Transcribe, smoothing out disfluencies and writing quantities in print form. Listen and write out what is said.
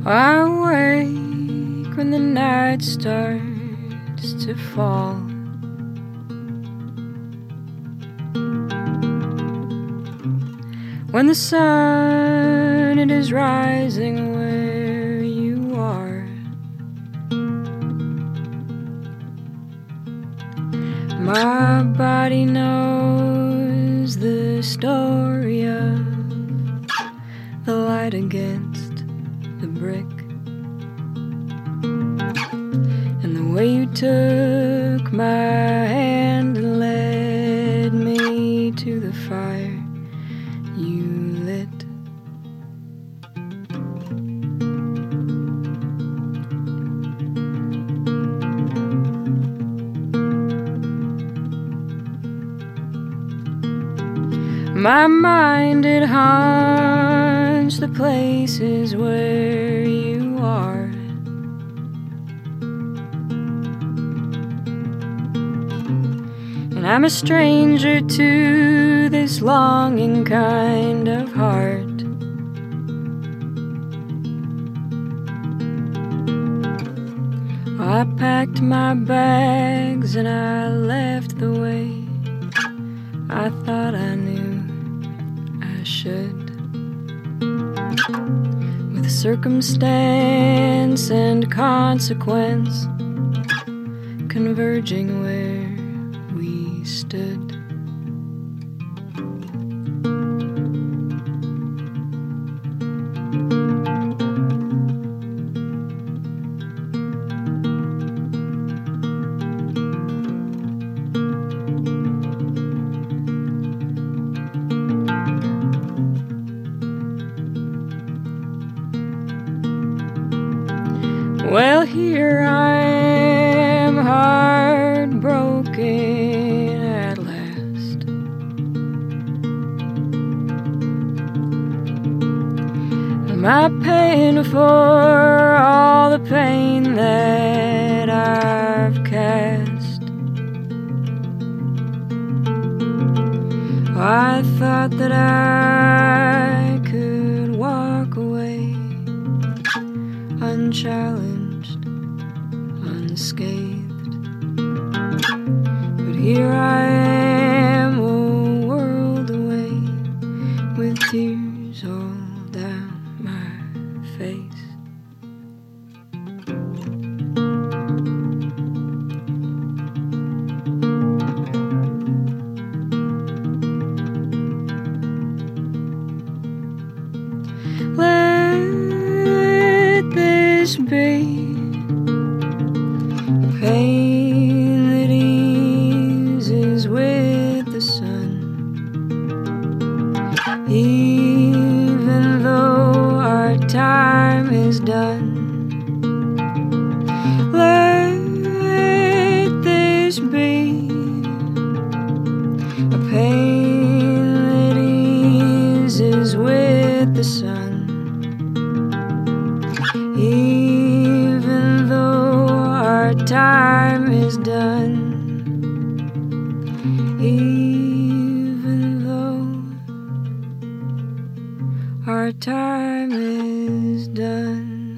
I wake when the night starts to fall. When the sun it is rising where you are. My body knows the story of the light against the brick, and the way you took my hand and led me to the fire you lit. My mind, it haunts the places where you are. And I'm a stranger to this longing kind of heart. I packed my bags and I left the way I thought I knew I should, with circumstance and consequence converging where we stood. Well, here I am, heartbroken at last. Am I paying for all the pain that I've cast? I thought that I could walk away unchallenged, unscathed, but here I am, a world away, with tears all down my face. Let this be a pain that eases with the sun, even though our time is done. Let this be a pain that eases with the sun, even though our time is done, even though our time is done.